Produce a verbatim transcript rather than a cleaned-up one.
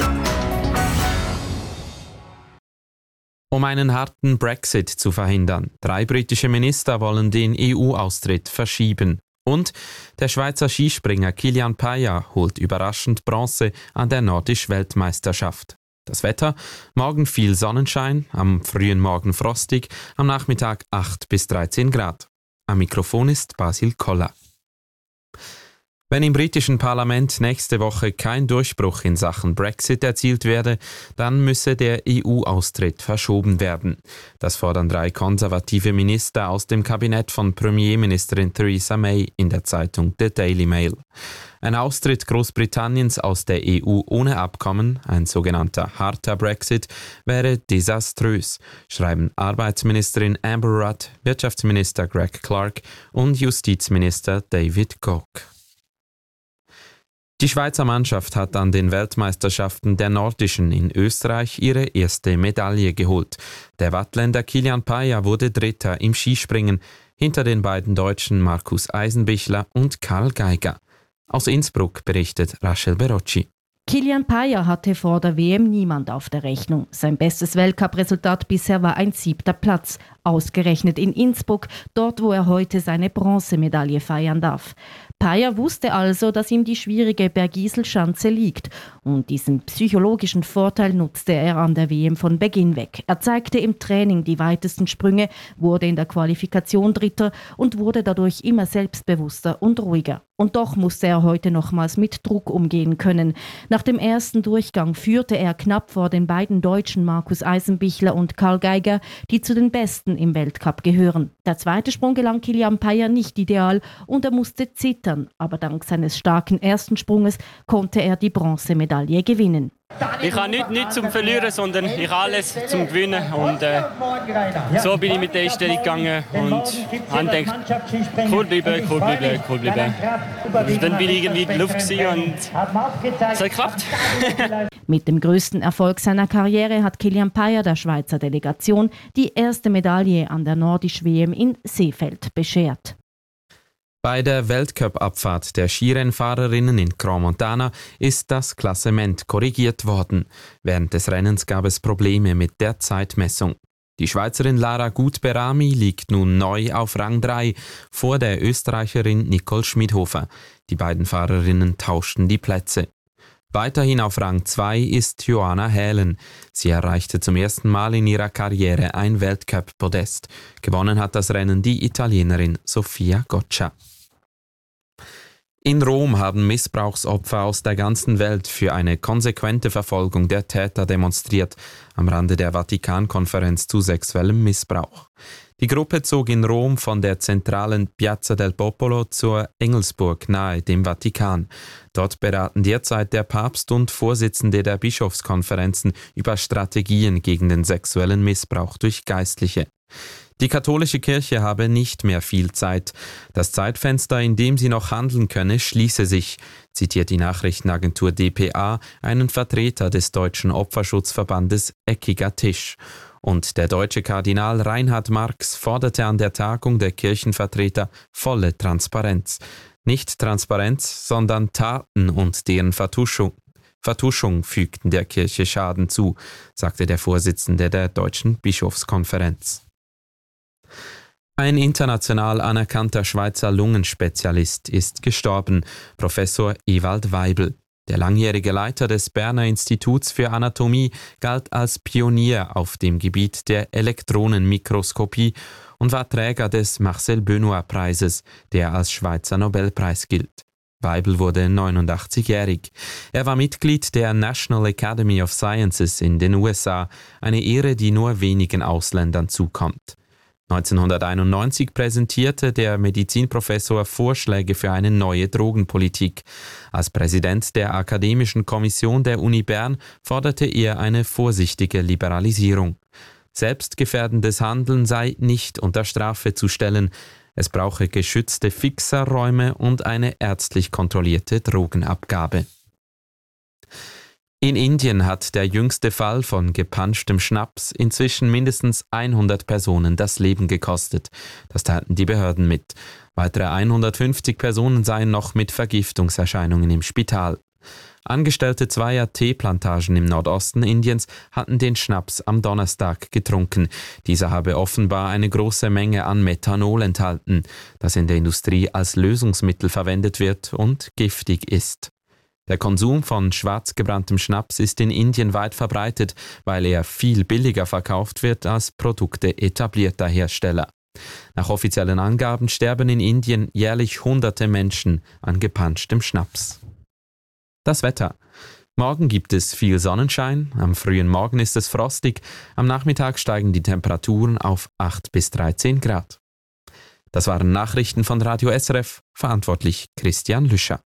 Um einen harten Brexit zu verhindern. Drei britische Minister wollen den E U-Austritt verschieben. Und der Schweizer Skispringer Kilian Payer holt überraschend Bronze an der Nordisch-Weltmeisterschaft. Das Wetter: morgen viel Sonnenschein, am frühen Morgen frostig, am Nachmittag acht bis dreizehn Grad. Am Mikrofon ist Basil Koller. Wenn im britischen Parlament nächste Woche kein Durchbruch in Sachen Brexit erzielt werde, dann müsse der E U-Austritt verschoben werden. Das fordern drei konservative Minister aus dem Kabinett von Premierministerin Theresa May in der Zeitung The Daily Mail. Ein Austritt Großbritanniens aus der E U ohne Abkommen, ein sogenannter harter Brexit, wäre desaströs, schreiben Arbeitsministerin Amber Rudd, Wirtschaftsminister Greg Clark und Justizminister David Gauke. Die Schweizer Mannschaft hat an den Weltmeisterschaften der Nordischen in Österreich ihre erste Medaille geholt. Der Wattländer Kilian Payer wurde Dritter im Skispringen, hinter den beiden Deutschen Markus Eisenbichler und Karl Geiger. Aus Innsbruck berichtet Rachel Berocci. Kilian Payer hatte vor der W M niemand auf der Rechnung. Sein bestes Weltcup-Resultat bisher war ein siebter Platz, ausgerechnet in Innsbruck, dort wo er heute seine Bronzemedaille feiern darf. Payer wusste also, dass ihm die schwierige Bergiselschanze liegt, und diesen psychologischen Vorteil nutzte er an der W M von Beginn weg. Er zeigte im Training die weitesten Sprünge, wurde in der Qualifikation Dritter und wurde dadurch immer selbstbewusster und ruhiger. Und doch musste er heute nochmals mit Druck umgehen können. Nach dem ersten Durchgang führte er knapp vor den beiden Deutschen Markus Eisenbichler und Karl Geiger, die zu den Besten im Weltcup gehören. Der zweite Sprung gelang Kilian Payer nicht ideal und er musste zittern, aber dank seines starken ersten Sprunges konnte er die Bronzemedaille gewinnen. Ich habe nichts, nichts zum Verlieren, sondern ich habe alles zum Gewinnen. Und äh, so bin ich mit der Einstellung gegangen und habe gedacht, cool bleiben, cool bleiben, cool bleiben. Und dann bin ich irgendwie in der Luft und es hat geklappt. Mit dem größten Erfolg seiner Karriere hat Kilian Payer der Schweizer Delegation die erste Medaille an der Nordisch-W M in Seefeld beschert. Bei der Weltcup-Abfahrt der Skirennfahrerinnen in Crans-Montana ist das Klassement korrigiert worden. Während des Rennens gab es Probleme mit der Zeitmessung. Die Schweizerin Lara Gut-Berami liegt nun neu auf Rang drei vor der Österreicherin Nicole Schmidhofer. Die beiden Fahrerinnen tauschten die Plätze. Weiterhin auf Rang zwei ist Joanna Hälen. Sie erreichte zum ersten Mal in ihrer Karriere ein Weltcup-Podest. Gewonnen hat das Rennen die Italienerin Sofia Goccia. In Rom haben Missbrauchsopfer aus der ganzen Welt für eine konsequente Verfolgung der Täter demonstriert, am Rande der Vatikan-Konferenz zu sexuellem Missbrauch. Die Gruppe zog in Rom von der zentralen Piazza del Popolo zur Engelsburg nahe dem Vatikan. Dort beraten derzeit der Papst und Vorsitzende der Bischofskonferenzen über Strategien gegen den sexuellen Missbrauch durch Geistliche. Die katholische Kirche habe nicht mehr viel Zeit. Das Zeitfenster, in dem sie noch handeln könne, schließe sich, zitiert die Nachrichtenagentur D P A einen Vertreter des Deutschen Opferschutzverbandes Eckiger Tisch. Und der deutsche Kardinal Reinhard Marx forderte an der Tagung der Kirchenvertreter volle Transparenz. Nicht Transparenz, sondern Taten und deren Vertuschung. Vertuschung fügten der Kirche Schaden zu, sagte der Vorsitzende der Deutschen Bischofskonferenz. Ein international anerkannter Schweizer Lungenspezialist ist gestorben, Professor Ewald Weibel. Der langjährige Leiter des Berner Instituts für Anatomie galt als Pionier auf dem Gebiet der Elektronenmikroskopie und war Träger des Marcel-Benoit-Preises, der als Schweizer Nobelpreis gilt. Weibel wurde neunundachtzigjährig. Er war Mitglied der National Academy of Sciences in den U S A, eine Ehre, die nur wenigen Ausländern zukommt. neunzehnhunderteinundneunzig präsentierte der Medizinprofessor Vorschläge für eine neue Drogenpolitik. Als Präsident der Akademischen Kommission der Uni Bern forderte er eine vorsichtige Liberalisierung. Selbstgefährdendes Handeln sei nicht unter Strafe zu stellen. Es brauche geschützte Fixerräume und eine ärztlich kontrollierte Drogenabgabe. In Indien hat der jüngste Fall von gepanschtem Schnaps inzwischen mindestens hundert Personen das Leben gekostet. Das teilten die Behörden mit. Weitere hundertfünfzig Personen seien noch mit Vergiftungserscheinungen im Spital. Angestellte zweier Teeplantagen im Nordosten Indiens hatten den Schnaps am Donnerstag getrunken. Dieser habe offenbar eine große Menge an Methanol enthalten, das in der Industrie als Lösungsmittel verwendet wird und giftig ist. Der Konsum von schwarz gebranntem Schnaps ist in Indien weit verbreitet, weil er viel billiger verkauft wird als Produkte etablierter Hersteller. Nach offiziellen Angaben sterben in Indien jährlich hunderte Menschen an gepanschtem Schnaps. Das Wetter. Morgen gibt es viel Sonnenschein, am frühen Morgen ist es frostig, am Nachmittag steigen die Temperaturen auf acht bis dreizehn Grad. Das waren Nachrichten von Radio S R F, verantwortlich Christian Lüscher.